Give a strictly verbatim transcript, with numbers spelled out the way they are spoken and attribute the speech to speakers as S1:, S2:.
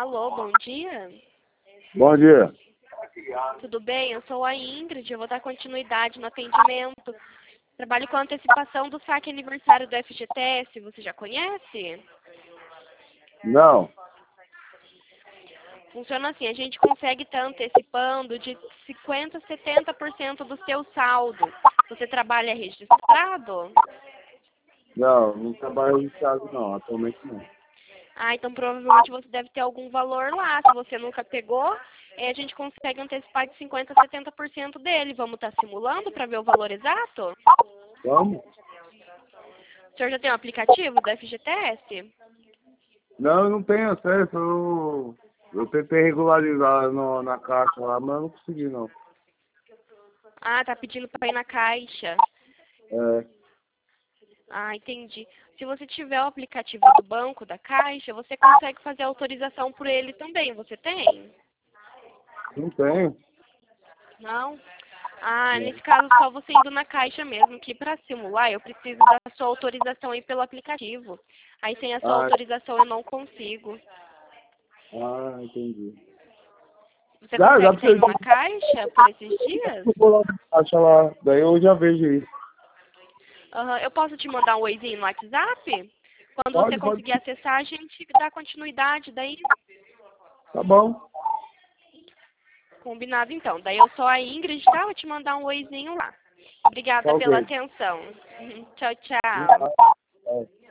S1: Alô, bom dia.
S2: Bom dia.
S1: Tudo bem? Eu sou a Ingrid, eu vou dar continuidade no atendimento. Trabalho com antecipação do saque aniversário do F G T S, você já conhece?
S2: Não.
S1: Funciona assim, a gente consegue estar antecipando de cinquenta por cento a setenta por cento do seu saldo. Você trabalha registrado?
S2: Não, não trabalho em casa não, atualmente não.
S1: Ah, então provavelmente você deve ter algum valor lá. Se você nunca pegou, eh, a gente consegue antecipar de cinquenta por cento a setenta por cento dele. Vamos estar simulando para ver o valor exato?
S2: Vamos?
S1: O senhor já tem um aplicativo do F G T S?
S2: Não, eu não tenho acesso. Eu, eu tentei regularizar no, na caixa lá, mas eu não consegui não.
S1: Ah, tá pedindo para ir na caixa.
S2: É,
S1: Ah, entendi. Se você tiver o aplicativo do banco, da caixa, você consegue fazer autorização por ele também. Você tem?
S2: não tenho.
S1: Não? Ah,
S2: É.
S1: nesse caso, só você indo na caixa mesmo, que para simular eu preciso da sua autorização aí pelo aplicativo. Aí sem a sua
S2: Ah,
S1: autorização eu não consigo.
S2: ah, entendi.
S1: Você
S2: Já, já
S1: consegue estar
S2: precisei.
S1: indo na caixa por esses dias?
S2: Eu vou lá na caixa lá, daí eu já vejo isso.
S1: Aham, eu posso te mandar um oizinho no WhatsApp? Quando você
S2: Pode, pode.
S1: conseguir acessar, a gente dá continuidade daí.
S2: Tá bom.
S1: Combinado então. Daí eu sou a Ingrid, tá? Vou te mandar um oizinho lá.
S2: Tá
S1: Obrigada pela
S2: ok.
S1: atenção. Tchau, tchau.
S2: É.